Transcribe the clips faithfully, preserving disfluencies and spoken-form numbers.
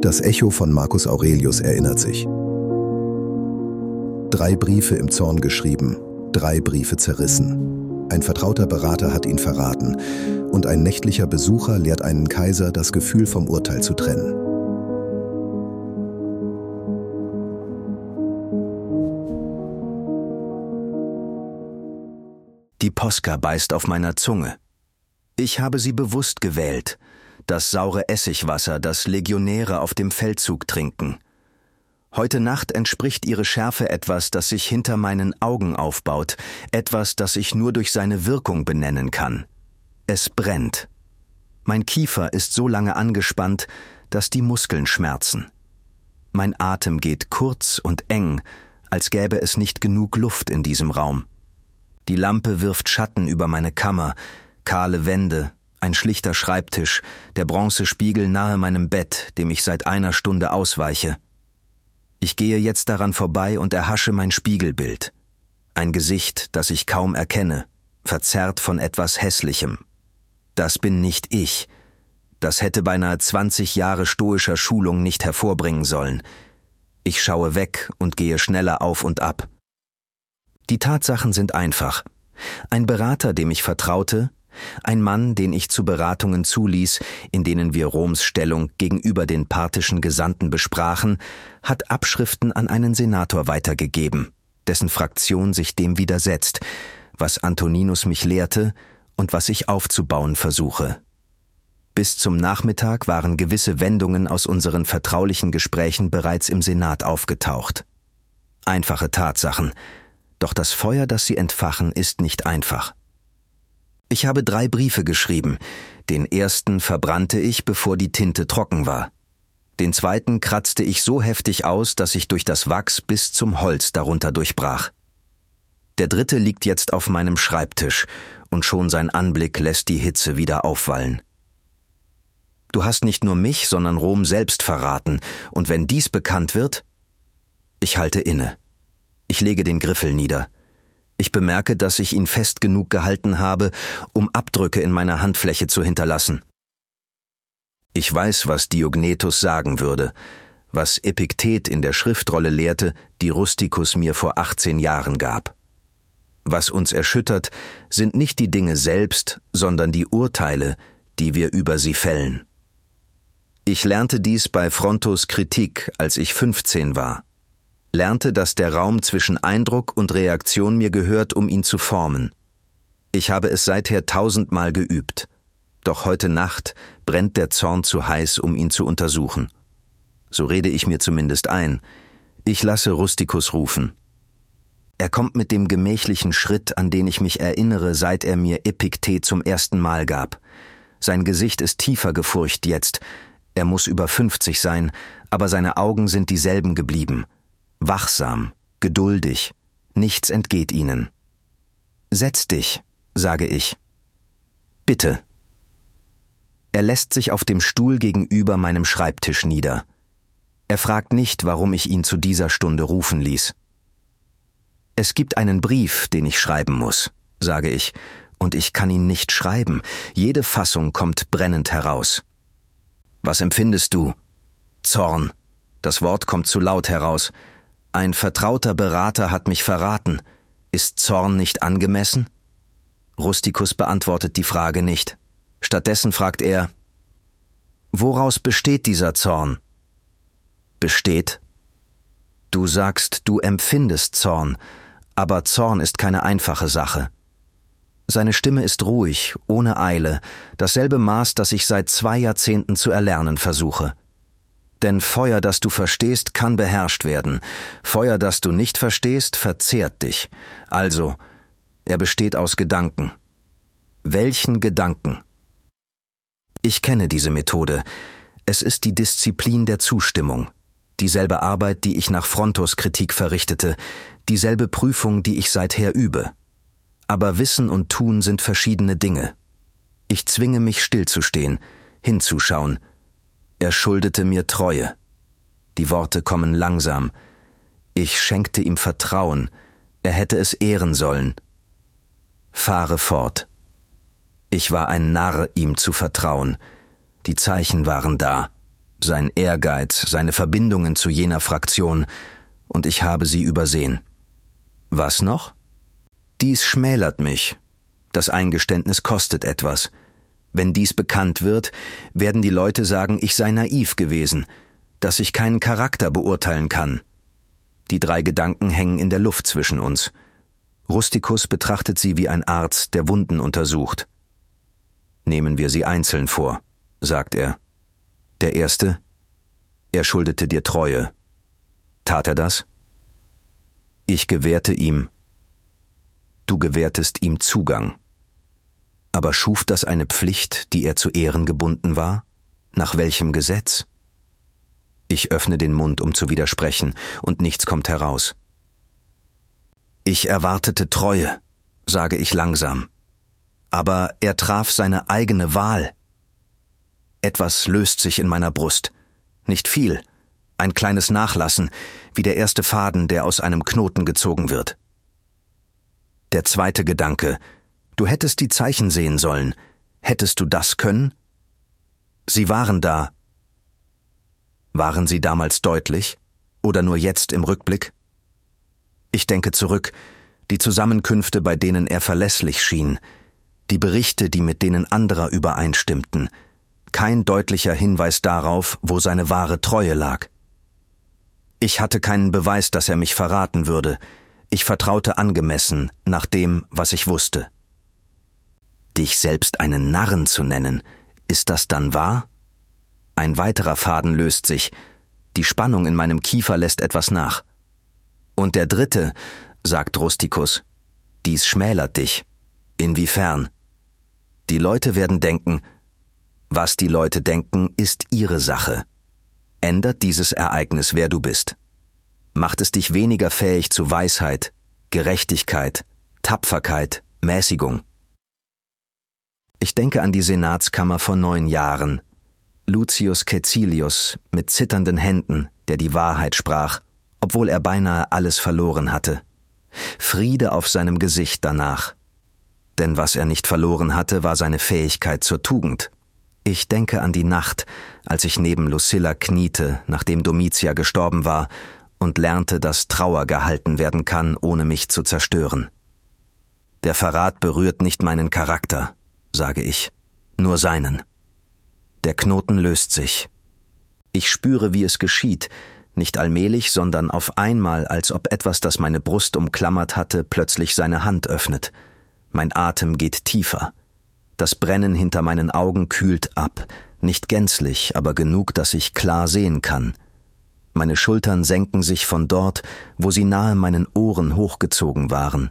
Das Echo von Marcus Aurelius erinnert sich. Drei Briefe im Zorn geschrieben, drei Briefe zerrissen. Ein vertrauter Berater hat ihn verraten und ein nächtlicher Besucher lehrt einen Kaiser, das Gefühl vom Urteil zu trennen. Die Posca beißt auf meiner Zunge. Ich habe sie bewusst gewählt. Das saure Essigwasser, das Legionäre auf dem Feldzug trinken. Heute Nacht entspricht ihre Schärfe etwas, das sich hinter meinen Augen aufbaut, etwas, das ich nur durch seine Wirkung benennen kann. Es brennt. Mein Kiefer ist so lange angespannt, dass die Muskeln schmerzen. Mein Atem geht kurz und eng, als gäbe es nicht genug Luft in diesem Raum. Die Lampe wirft Schatten über meine Kammer, kahle Wände, ein schlichter Schreibtisch, der Bronzespiegel nahe meinem Bett, dem ich seit einer Stunde ausweiche. Ich gehe jetzt daran vorbei und erhasche mein Spiegelbild. Ein Gesicht, das ich kaum erkenne, verzerrt von etwas Hässlichem. Das bin nicht ich. Das hätte beinahe zwanzig Jahre stoischer Schulung nicht hervorbringen sollen. Ich schaue weg und gehe schneller auf und ab. Die Tatsachen sind einfach. Ein Berater, dem ich vertraute, ein Mann, den ich zu Beratungen zuließ, in denen wir Roms Stellung gegenüber den parthischen Gesandten besprachen, hat Abschriften an einen Senator weitergegeben, dessen Fraktion sich dem widersetzt, was Antoninus mich lehrte und was ich aufzubauen versuche. Bis zum Nachmittag waren gewisse Wendungen aus unseren vertraulichen Gesprächen bereits im Senat aufgetaucht. Einfache Tatsachen, doch das Feuer, das sie entfachen, ist nicht einfach. Ich habe drei Briefe geschrieben. Den ersten verbrannte ich, bevor die Tinte trocken war. Den zweiten kratzte ich so heftig aus, dass ich durch das Wachs bis zum Holz darunter durchbrach. Der dritte liegt jetzt auf meinem Schreibtisch, und schon sein Anblick lässt die Hitze wieder aufwallen. Du hast nicht nur mich, sondern Rom selbst verraten, und wenn dies bekannt wird... Ich halte inne. Ich lege den Griffel nieder. Ich bemerke, dass ich ihn fest genug gehalten habe, um Abdrücke in meiner Handfläche zu hinterlassen. Ich weiß, was Diognetus sagen würde, was Epiktet in der Schriftrolle lehrte, die Rusticus mir vor achtzehn Jahren gab. Was uns erschüttert, sind nicht die Dinge selbst, sondern die Urteile, die wir über sie fällen. Ich lernte dies bei Frontos Kritik, als ich fünfzehn war. Lernte, dass der Raum zwischen Eindruck und Reaktion mir gehört, um ihn zu formen. Ich habe es seither tausendmal geübt. Doch heute Nacht brennt der Zorn zu heiß, um ihn zu untersuchen. So rede ich mir zumindest ein. Ich lasse Rusticus rufen. Er kommt mit dem gemächlichen Schritt, an den ich mich erinnere, seit er mir Epiktet zum ersten Mal gab. Sein Gesicht ist tiefer gefurcht jetzt. Er muss über fünfzig sein, aber seine Augen sind dieselben geblieben. Wachsam, geduldig, nichts entgeht ihnen. »Setz dich«, sage ich. »Bitte.« Er lässt sich auf dem Stuhl gegenüber meinem Schreibtisch nieder. Er fragt nicht, warum ich ihn zu dieser Stunde rufen ließ. »Es gibt einen Brief, den ich schreiben muss«, sage ich, und ich kann ihn nicht schreiben. Jede Fassung kommt brennend heraus. »Was empfindest du?« »Zorn.« Das Wort kommt zu laut heraus. Ein vertrauter Berater hat mich verraten. Ist Zorn nicht angemessen? Rusticus beantwortet die Frage nicht. Stattdessen fragt er, »Woraus besteht dieser Zorn?« »Besteht?« »Du sagst, du empfindest Zorn, aber Zorn ist keine einfache Sache.« Seine Stimme ist ruhig, ohne Eile, dasselbe Maß, das ich seit zwei Jahrzehnten zu erlernen versuche. Denn Feuer, das du verstehst, kann beherrscht werden. Feuer, das du nicht verstehst, verzehrt dich. Also, er besteht aus Gedanken. Welchen Gedanken? Ich kenne diese Methode. Es ist die Disziplin der Zustimmung. Dieselbe Arbeit, die ich nach Frontos Kritik verrichtete. Dieselbe Prüfung, die ich seither übe. Aber Wissen und Tun sind verschiedene Dinge. Ich zwinge mich stillzustehen, hinzuschauen. Er schuldete mir Treue. Die Worte kommen langsam. Ich schenkte ihm Vertrauen. Er hätte es ehren sollen. Fahre fort. Ich war ein Narr, ihm zu vertrauen. Die Zeichen waren da. sein Ehrgeiz, seine Verbindungen zu jener Fraktion, und ich habe sie übersehen. Was noch? Dies schmälert mich. Das Eingeständnis kostet etwas. Wenn dies bekannt wird, werden die Leute sagen, ich sei naiv gewesen, dass ich keinen Charakter beurteilen kann. Die drei Gedanken hängen in der Luft zwischen uns. Rusticus betrachtet sie wie ein Arzt, der Wunden untersucht. Nehmen wir sie einzeln vor, sagt er. Der erste: Er schuldete dir Treue. Tat er das? Ich gewährte ihm. Du gewährtest ihm Zugang. Aber schuf das eine Pflicht, die er zu ehren gebunden war? Nach welchem Gesetz? Ich öffne den Mund, um zu widersprechen, und nichts kommt heraus. Ich erwartete Treue, sage ich langsam. Aber er traf seine eigene Wahl. Etwas löst sich in meiner Brust. Nicht viel. Ein kleines Nachlassen, wie der erste Faden, der aus einem Knoten gezogen wird. Der zweite Gedanke: Du hättest die Zeichen sehen sollen. Hättest du das können? Sie waren da. Waren sie damals deutlich? Oder nur jetzt im Rückblick? Ich denke zurück, die Zusammenkünfte, bei denen er verlässlich schien, die Berichte, die mit denen anderer übereinstimmten, kein deutlicher Hinweis darauf, wo seine wahre Treue lag. Ich hatte keinen Beweis, dass er mich verraten würde. Ich vertraute angemessen nach dem, was ich wusste. Dich selbst einen Narren zu nennen, ist das dann wahr? Ein weiterer Faden löst sich. Die Spannung in meinem Kiefer lässt etwas nach. Und der dritte, sagt Rusticus, dies schmälert dich. Inwiefern? Die Leute werden denken, was die Leute denken, ist ihre Sache. Ändert dieses Ereignis, wer du bist? Macht es dich weniger fähig zu Weisheit, Gerechtigkeit, Tapferkeit, Mäßigung? Ich denke an die Senatskammer vor neun Jahren. Lucius Caecilius mit zitternden Händen, der die Wahrheit sprach, obwohl er beinahe alles verloren hatte. Friede auf seinem Gesicht danach. Denn was er nicht verloren hatte, war seine Fähigkeit zur Tugend. Ich denke an die Nacht, als ich neben Lucilla kniete, nachdem Domitia gestorben war, und lernte, dass Trauer gehalten werden kann, ohne mich zu zerstören. Der Verrat berührt nicht meinen Charakter, sage ich, nur seinen. Der Knoten löst sich. Ich spüre, wie es geschieht, nicht allmählich, sondern auf einmal, als ob etwas, das meine Brust umklammert hatte, plötzlich seine Hand öffnet. Mein Atem geht tiefer. Das Brennen hinter meinen Augen kühlt ab, nicht gänzlich, aber genug, dass ich klar sehen kann. Meine Schultern senken sich von dort, wo sie nahe meinen Ohren hochgezogen waren.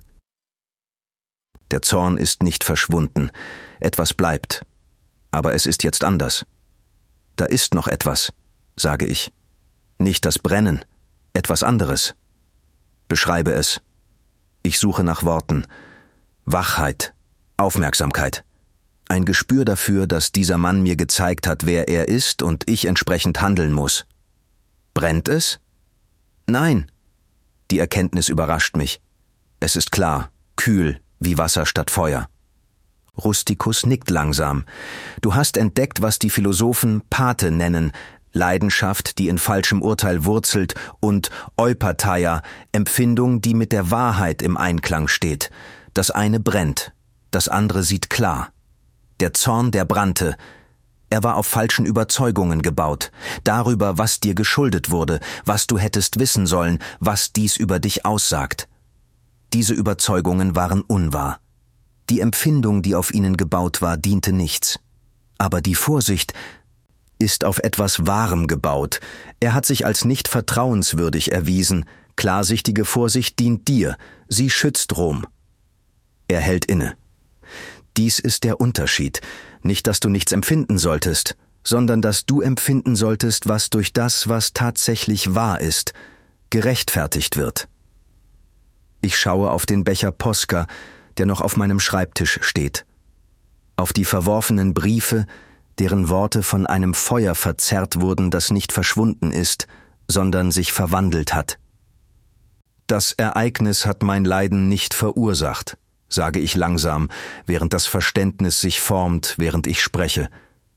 Der Zorn ist nicht verschwunden, etwas bleibt. Aber es ist jetzt anders. Da ist noch etwas, sage ich. Nicht das Brennen, etwas anderes. Beschreibe es. Ich suche nach Worten. Wachheit, Aufmerksamkeit. Ein Gespür dafür, dass dieser Mann mir gezeigt hat, wer er ist und ich entsprechend handeln muss. Brennt es? Nein. Die Erkenntnis überrascht mich. Es ist klar, kühl, wie Wasser statt Feuer. Rusticus nickt langsam. Du hast entdeckt, was die Philosophen Pate nennen, Leidenschaft, die in falschem Urteil wurzelt, und Eupatheia, Empfindung, die mit der Wahrheit im Einklang steht. Das eine brennt, das andere sieht klar. Der Zorn, der brannte, er war auf falschen Überzeugungen gebaut, darüber, was dir geschuldet wurde, was du hättest wissen sollen, was dies über dich aussagt. Diese Überzeugungen waren unwahr. Die Empfindung, die auf ihnen gebaut war, diente nichts. Aber die Vorsicht ist auf etwas Wahrem gebaut. Er hat sich als nicht vertrauenswürdig erwiesen. Klarsichtige Vorsicht dient dir. Sie schützt Rom. Er hält inne. Dies ist der Unterschied. Nicht, dass du nichts empfinden solltest, sondern dass du empfinden solltest, was durch das, was tatsächlich wahr ist, gerechtfertigt wird. Ich schaue auf den Becher Posca, der noch auf meinem Schreibtisch steht. Auf die verworfenen Briefe, deren Worte von einem Feuer verzerrt wurden, das nicht verschwunden ist, sondern sich verwandelt hat. Das Ereignis hat mein Leiden nicht verursacht, sage ich langsam, während das Verständnis sich formt, während ich spreche.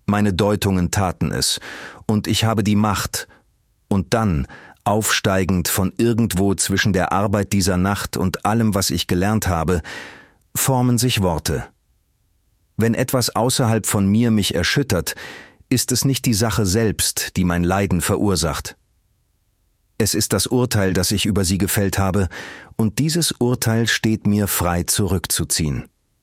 Meine Deutungen taten es, und ich habe die Macht. Und dann, aufsteigend von irgendwo zwischen der Arbeit dieser Nacht und allem, was ich gelernt habe, formen sich Worte. Wenn etwas außerhalb von mir mich erschüttert, ist es nicht die Sache selbst, die mein Leiden verursacht. Es ist das Urteil, das ich über sie gefällt habe, und dieses Urteil steht mir frei zurückzuziehen.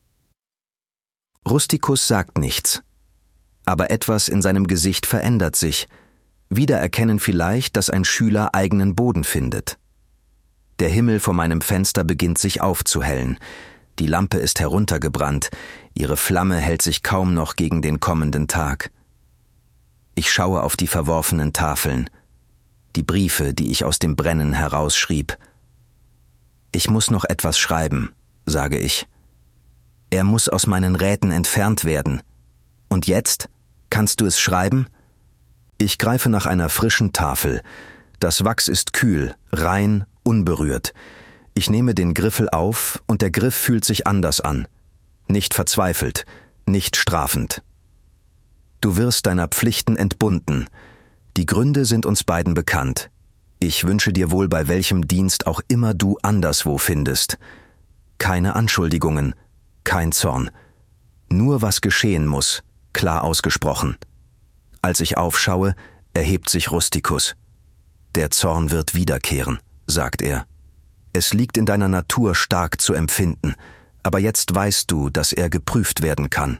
Rusticus sagt nichts, aber etwas in seinem Gesicht verändert sich. Wiedererkennen vielleicht, dass ein Schüler eigenen Boden findet. Der Himmel vor meinem Fenster beginnt sich aufzuhellen. Die Lampe ist heruntergebrannt, ihre Flamme hält sich kaum noch gegen den kommenden Tag. Ich schaue auf die verworfenen Tafeln, die Briefe, die ich aus dem Brennen herausschrieb. Ich muss noch etwas schreiben, sage ich. Er muss aus meinen Räten entfernt werden. Und jetzt? Kannst du es schreiben? Ich greife nach einer frischen Tafel. Das Wachs ist kühl, rein, unberührt. Ich nehme den Griffel auf, und der Griff fühlt sich anders an. Nicht verzweifelt, nicht strafend. Du wirst deiner Pflichten entbunden. Die Gründe sind uns beiden bekannt. Ich wünsche dir wohl, bei welchem Dienst auch immer du anderswo findest. Keine Anschuldigungen, kein Zorn. Nur was geschehen muss, klar ausgesprochen. Als ich aufschaue, erhebt sich Rusticus. Der Zorn wird wiederkehren, sagt er. Es liegt in deiner Natur, stark zu empfinden, aber jetzt weißt du, dass er geprüft werden kann.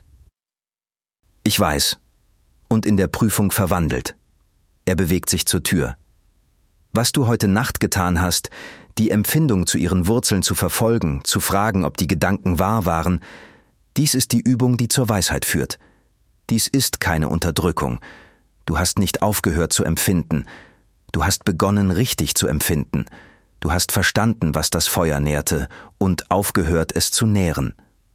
Ich weiß, und in der Prüfung verwandelt. Er bewegt sich zur Tür. Was du heute Nacht getan hast, die Empfindung zu ihren Wurzeln zu verfolgen, zu fragen, ob die Gedanken wahr waren, dies ist die Übung, die zur Weisheit führt. Dies ist keine Unterdrückung. Du hast nicht aufgehört zu empfinden. Du hast begonnen, richtig zu empfinden. Du hast verstanden, was das Feuer nährte, und aufgehört, es zu nähren.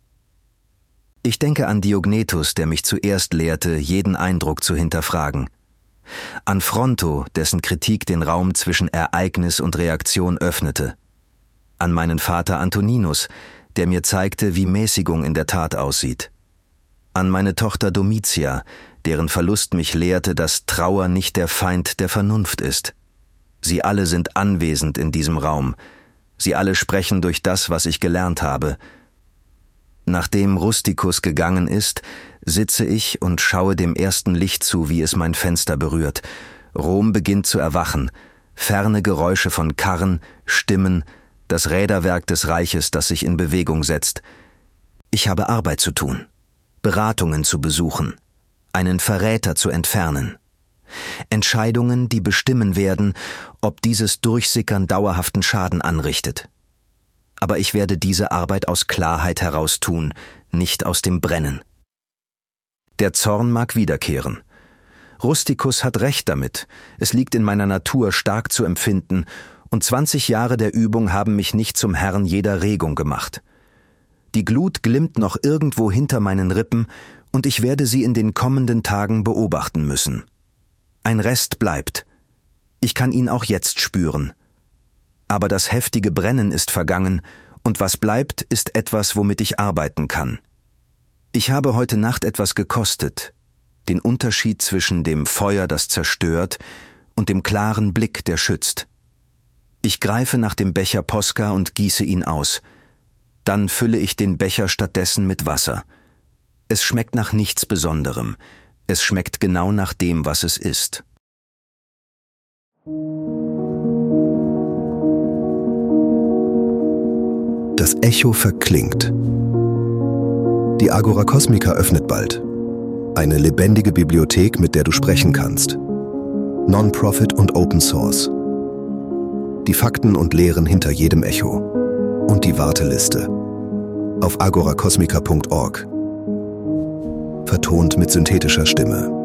Ich denke an Diognetus, der mich zuerst lehrte, jeden Eindruck zu hinterfragen. An Fronto, dessen Kritik den Raum zwischen Ereignis und Reaktion öffnete. An meinen Vater Antoninus, der mir zeigte, wie Mäßigung in der Tat aussieht. An meine Tochter Domitia, deren Verlust mich lehrte, dass Trauer nicht der Feind der Vernunft ist. Sie alle sind anwesend in diesem Raum. Sie alle sprechen durch das, was ich gelernt habe. Nachdem Rusticus gegangen ist, sitze ich und schaue dem ersten Licht zu, wie es mein Fenster berührt. Rom beginnt zu erwachen. Ferne Geräusche von Karren, Stimmen, das Räderwerk des Reiches, das sich in Bewegung setzt. Ich habe Arbeit zu tun, Beratungen zu besuchen, einen Verräter zu entfernen. Entscheidungen, die bestimmen werden, ob dieses Durchsickern dauerhaften Schaden anrichtet. Aber ich werde diese Arbeit aus Klarheit heraus tun, nicht aus dem Brennen. Der Zorn mag wiederkehren. Rusticus hat recht damit. Es liegt in meiner Natur, stark zu empfinden, und zwanzig Jahre der Übung haben mich nicht zum Herrn jeder Regung gemacht. Die Glut glimmt noch irgendwo hinter meinen Rippen, und ich werde sie in den kommenden Tagen beobachten müssen. Ein Rest bleibt. Ich kann ihn auch jetzt spüren. Aber das heftige Brennen ist vergangen, und was bleibt, ist etwas, womit ich arbeiten kann. Ich habe heute Nacht etwas gekostet, den Unterschied zwischen dem Feuer, das zerstört, und dem klaren Blick, der schützt. Ich greife nach dem Becher Posca und gieße ihn aus. Dann fülle ich den Becher stattdessen mit Wasser. Es schmeckt nach nichts Besonderem. Es schmeckt genau nach dem, was es ist. Das Echo verklingt. Die Agora Cosmica öffnet bald. Eine lebendige Bibliothek, mit der du sprechen kannst. Non-Profit und Open Source. Die Fakten und Lehren hinter jedem Echo. Und die Warteliste. Auf agora cosmica punkt org. Vertont mit synthetischer Stimme.